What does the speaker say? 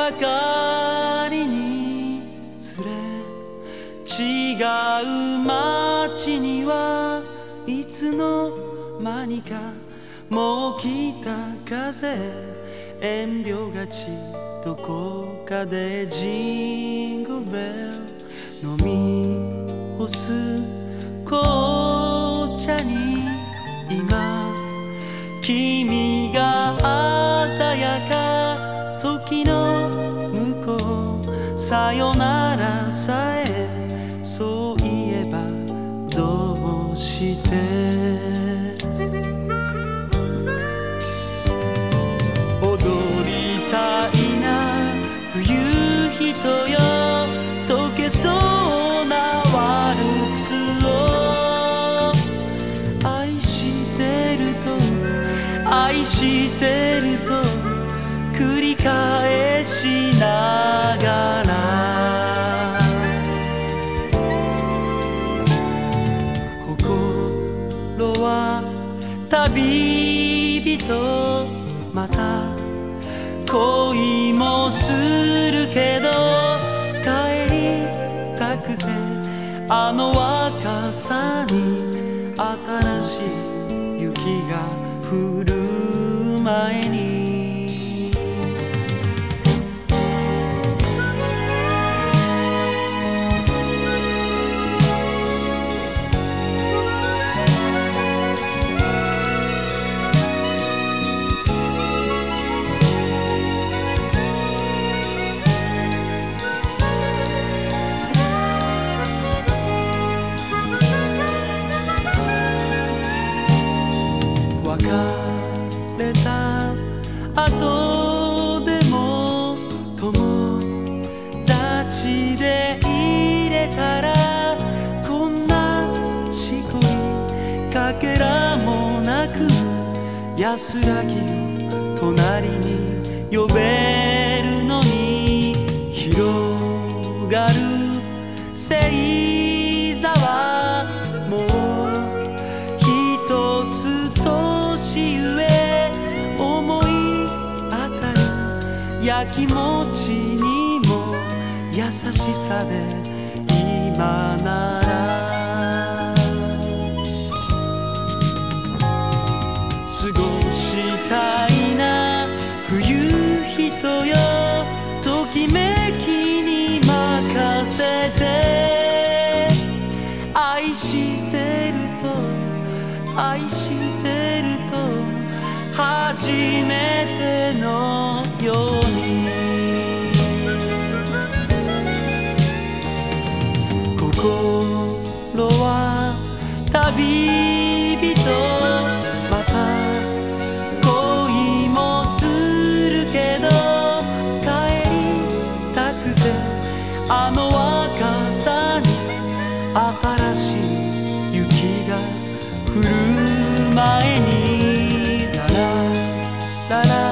ばかりにすれ違う街にはいつの間にかもう北風遠慮がちどこかでジングルベル飲み干す紅茶に今君が鮮やか時の向こうさよならさえそういえばどうして踊りたいな冬人よ溶けそうなワルツを愛してると愛してると繰り返しながら心は旅人また恋もするけど帰りたくてあの若さに新しい雪が降る前に別れた後でも友達でいれたらこんなしこりかけらもなく安らぎを隣に呼べるのに広がる星座はもう一つ年上思い当たるやきもちにも優しさで今なら過ごしたいな冬人よときめきに任せて愛してると愛してると初めてのように心は旅人また恋もするけど帰りたくてあの若さに新しい雪が降る前にララララ